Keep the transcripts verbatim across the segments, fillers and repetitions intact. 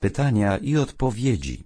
Pytania i odpowiedzi.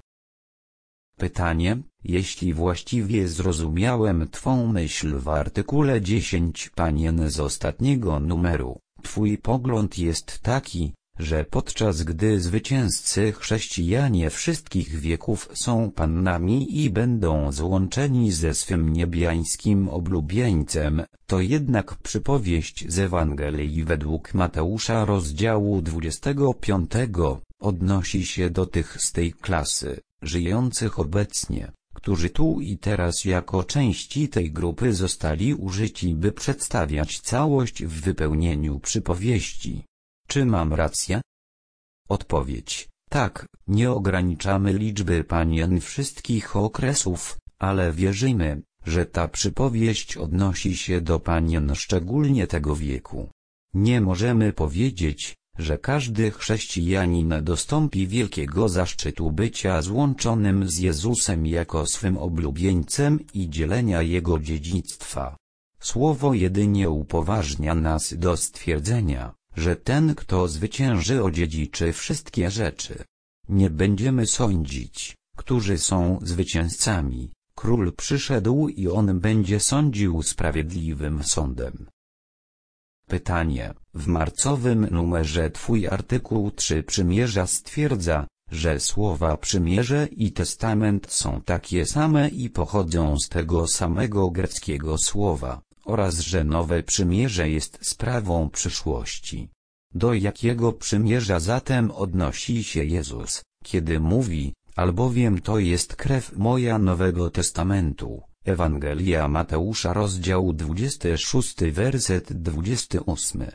Pytanie: jeśli właściwie zrozumiałem Twą myśl w artykule dziesięć panien z ostatniego numeru, Twój pogląd jest taki, że podczas gdy zwycięzcy chrześcijanie wszystkich wieków są pannami i będą złączeni ze swym niebiańskim oblubieńcem, to jednak przypowieść z Ewangelii według Mateusza rozdziału dwudziestego piątego odnosi się do tych z tej klasy, żyjących obecnie, którzy tu i teraz jako części tej grupy zostali użyci, by przedstawiać całość w wypełnieniu przypowieści. Czy mam rację? Odpowiedź: tak, nie ograniczamy liczby panien wszystkich okresów, ale wierzymy, że ta przypowieść odnosi się do panien szczególnie tego wieku. Nie możemy powiedzieć, że każdy chrześcijanin dostąpi wielkiego zaszczytu bycia złączonym z Jezusem jako swym oblubieńcem i dzielenia Jego dziedzictwa. Słowo jedynie upoważnia nas do stwierdzenia, że ten, kto zwycięży, odziedziczy wszystkie rzeczy. Nie będziemy sądzić, którzy są zwycięzcami. Król przyszedł i on będzie sądził sprawiedliwym sądem. Pytanie: w marcowym numerze Twój artykuł trzy Przymierza stwierdza, że słowa przymierze i testament są takie same i pochodzą z tego samego greckiego słowa, oraz że nowe przymierze jest sprawą przyszłości. Do jakiego przymierza zatem odnosi się Jezus, kiedy mówi: albowiem to jest krew moja Nowego Testamentu? Ewangelia Mateusza rozdział dwudziesty szósty werset dwudziesty ósmy.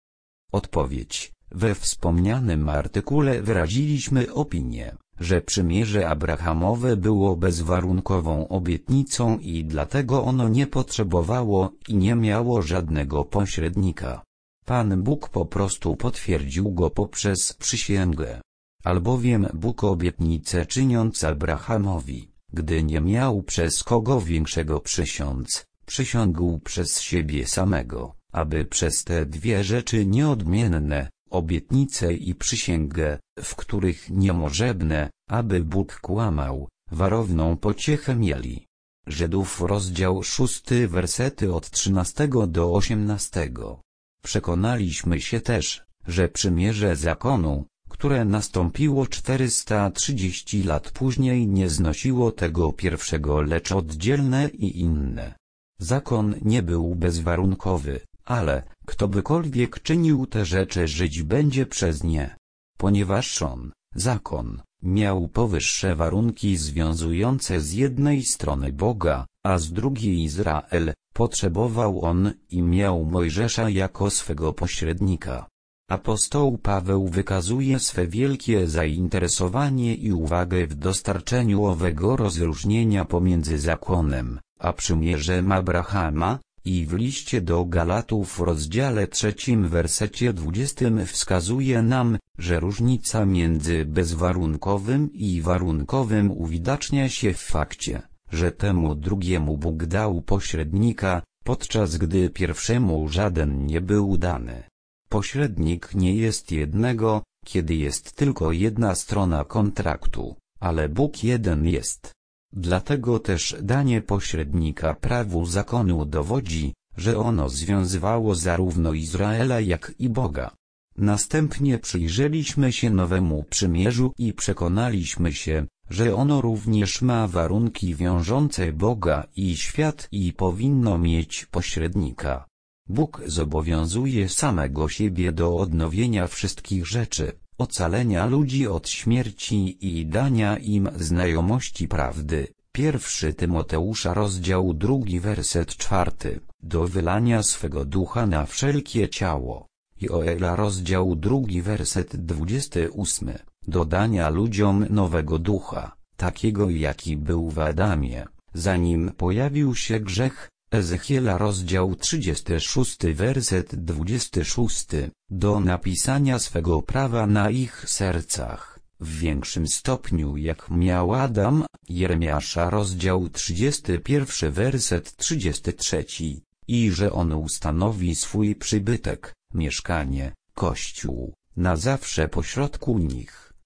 Odpowiedź: we wspomnianym artykule wyraziliśmy opinię, że przymierze abrahamowe było bezwarunkową obietnicą i dlatego ono nie potrzebowało i nie miało żadnego pośrednika. Pan Bóg po prostu potwierdził go poprzez przysięgę. Albowiem Bóg obietnicę czyniąc Abrahamowi, gdy nie miał przez kogo większego przysiąc, przysiągł przez siebie samego, aby przez te dwie rzeczy nieodmienne, obietnicę i przysięgę, w których niemożebne, aby Bóg kłamał, warowną pociechę mieli. Żydów rozdział szósty wersety od trzynastego do osiemnastego. Przekonaliśmy się też, że przymierze zakonu, które nastąpiło czterysta trzydzieści lat później, nie znosiło tego pierwszego, lecz oddzielne i inne. Zakon nie był bezwarunkowy, ale ktobykolwiek czynił te rzeczy, żyć będzie przez nie. Ponieważ on, zakon, miał powyższe warunki związujące z jednej strony Boga, a z drugiej Izrael, potrzebował on i miał Mojżesza jako swego pośrednika. Apostoł Paweł wykazuje swe wielkie zainteresowanie i uwagę w dostarczeniu owego rozróżnienia pomiędzy zakonem a przymierzem Abrahama, i w liście do Galatów w rozdziale trzecim wersecie dwudziestym wskazuje nam, że różnica między bezwarunkowym i warunkowym uwidacznia się w fakcie, że temu drugiemu Bóg dał pośrednika, podczas gdy pierwszemu żaden nie był dany. Pośrednik nie jest jednego, kiedy jest tylko jedna strona kontraktu, ale Bóg jeden jest. Dlatego też danie pośrednika prawu zakonu dowodzi, że ono związywało zarówno Izraela jak i Boga. Następnie przyjrzeliśmy się nowemu przymierzu i przekonaliśmy się, że ono również ma warunki wiążące Boga i świat i powinno mieć pośrednika. Bóg zobowiązuje samego siebie do odnowienia wszystkich rzeczy, ocalenia ludzi od śmierci i dania im znajomości prawdy. Pierwszy Tymoteusza rozdział drugi werset czwarty, do wylania swego ducha na wszelkie ciało. Joela rozdział drugi werset dwudziesty ósmy, do dania ludziom nowego ducha, takiego jaki był w Adamie, zanim pojawił się grzech. Ezechiela rozdział trzydziesty szósty werset dwudziesty szósty, do napisania swego prawa na ich sercach, w większym stopniu jak miał Adam. Jeremiasza rozdział trzydziesty pierwszy werset trzydziesty trzeci, i że on ustanowi swój przybytek, mieszkanie, kościół, na zawsze pośrodku nich,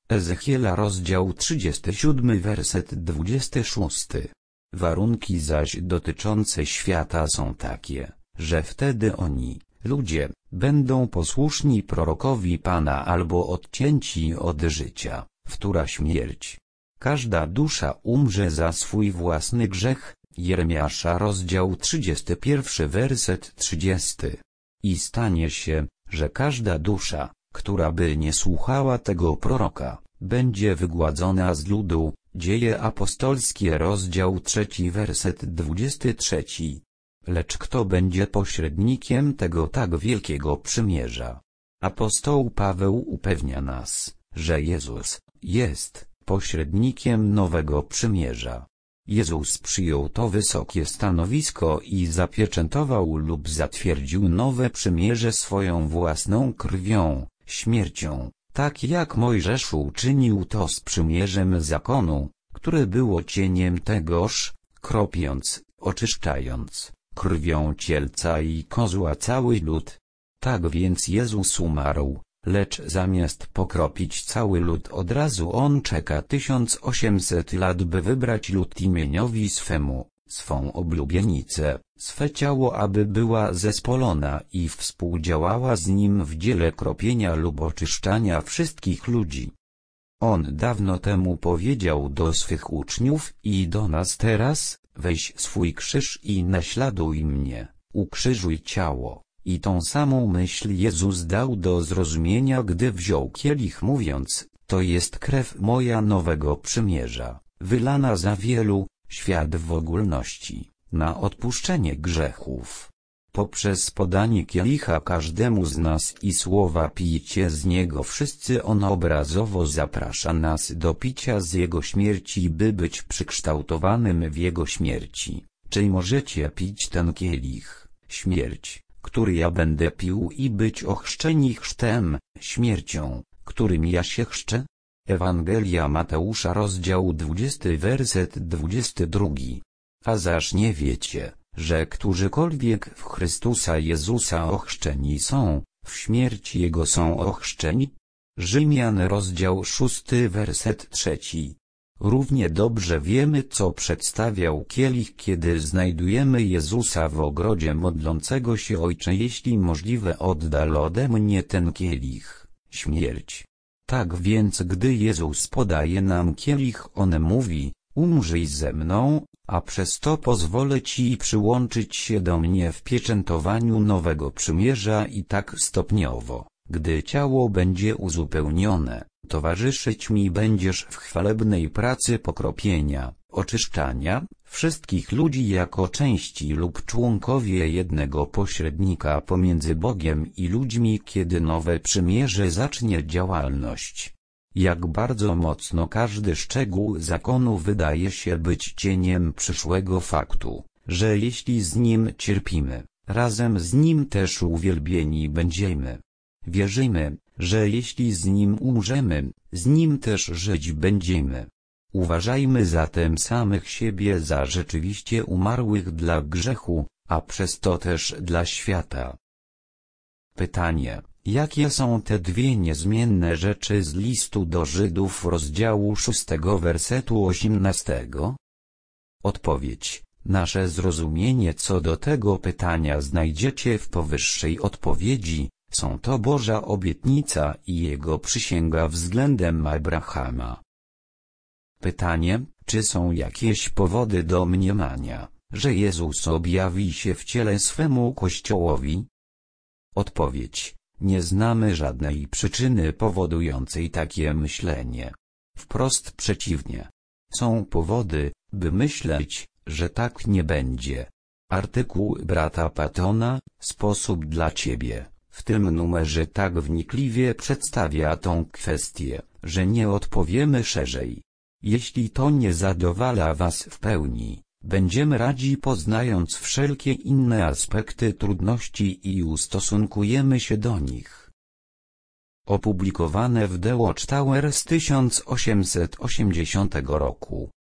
Ezechiela rozdział trzydziesty siódmy werset dwudziesty szósty. Warunki zaś dotyczące świata są takie, że wtedy oni, ludzie, będą posłuszni prorokowi Pana albo odcięci od życia, wtóra śmierć. Każda dusza umrze za swój własny grzech. Jeremiasza rozdział trzydziesty pierwszy werset trzydziesty. I stanie się, że każda dusza, która by nie słuchała tego proroka, będzie wygładzona z ludu. Dzieje apostolskie rozdział trzeci werset dwudziesty trzeci. Lecz kto będzie pośrednikiem tego tak wielkiego przymierza? Apostoł Paweł upewnia nas, że Jezus jest pośrednikiem nowego przymierza. Jezus przyjął to wysokie stanowisko i zapieczętował lub zatwierdził nowe przymierze swoją własną krwią, śmiercią, tak jak Mojżesz uczynił to z przymierzem zakonu, które było cieniem tegoż, kropiąc, oczyszczając, krwią cielca i kozła cały lud. Tak więc Jezus umarł, lecz zamiast pokropić cały lud od razu on czeka tysiąc osiemset lat, by wybrać lud imieniowi swemu, swą oblubienicę, swe ciało, aby była zespolona i współdziałała z nim w dziele kropienia lub oczyszczania wszystkich ludzi. On dawno temu powiedział do swych uczniów i do nas teraz: weź swój krzyż i naśladuj mnie, ukrzyżuj ciało. I tą samą myśl Jezus dał do zrozumienia, gdy wziął kielich, mówiąc: to jest krew moja nowego przymierza, wylana za wielu, świat w ogólności, na odpuszczenie grzechów. Poprzez podanie kielicha każdemu z nas i słowa pijcie z niego wszyscy, on obrazowo zaprasza nas do picia z jego śmierci, by być przykształtowanym w jego śmierci. Czy możecie pić ten kielich, śmierć, który ja będę pił, i być ochrzczeni chrztem, śmiercią, którym ja się chrzczę? Ewangelia Mateusza rozdział dwudziesty werset dwudziesty drugi. A zaś nie wiecie, że którzykolwiek w Chrystusa Jezusa ochrzczeni są, w śmierć Jego są ochrzczeni? Rzymian rozdział szósty werset trzeci. Równie dobrze wiemy, co przedstawiał kielich, kiedy znajdujemy Jezusa w ogrodzie modlącego się: Ojcze, jeśli możliwe, oddal ode mnie ten kielich, śmierć. Tak więc gdy Jezus podaje nam kielich, on mówi: umrzyj ze mną, a przez to pozwolę Ci przyłączyć się do mnie w pieczętowaniu nowego przymierza. I tak stopniowo, gdy ciało będzie uzupełnione, towarzyszyć mi będziesz w chwalebnej pracy pokropienia, oczyszczania wszystkich ludzi jako części lub członkowie jednego pośrednika pomiędzy Bogiem i ludźmi, kiedy nowe przymierze zacznie działalność. Jak bardzo mocno każdy szczegół zakonu wydaje się być cieniem przyszłego faktu, że jeśli z nim cierpimy, razem z nim też uwielbieni będziemy. Wierzymy, że jeśli z nim umrzemy, z nim też żyć będziemy. Uważajmy zatem samych siebie za rzeczywiście umarłych dla grzechu, a przez to też dla świata. Pytanie: jakie są te dwie niezmienne rzeczy z listu do Żydów rozdziału szóstego wersetu osiemnastego? Odpowiedź: nasze zrozumienie co do tego pytania znajdziecie w powyższej odpowiedzi. Są to Boża obietnica i Jego przysięga względem Abrahama. Pytanie: czy są jakieś powody do mniemania, że Jezus objawi się w ciele swemu Kościołowi? Odpowiedź: nie znamy żadnej przyczyny powodującej takie myślenie. Wprost przeciwnie. Są powody, by myśleć, że tak nie będzie. Artykuł brata Pattona, sposób dla Ciebie, w tym numerze tak wnikliwie przedstawia tą kwestię, że nie odpowiemy szerzej. Jeśli to nie zadowala Was w pełni, będziemy radzi, poznając wszelkie inne aspekty trudności, i ustosunkujemy się do nich. Opublikowane w The Watchtower z tysiąc osiemset osiemdziesiątego roku.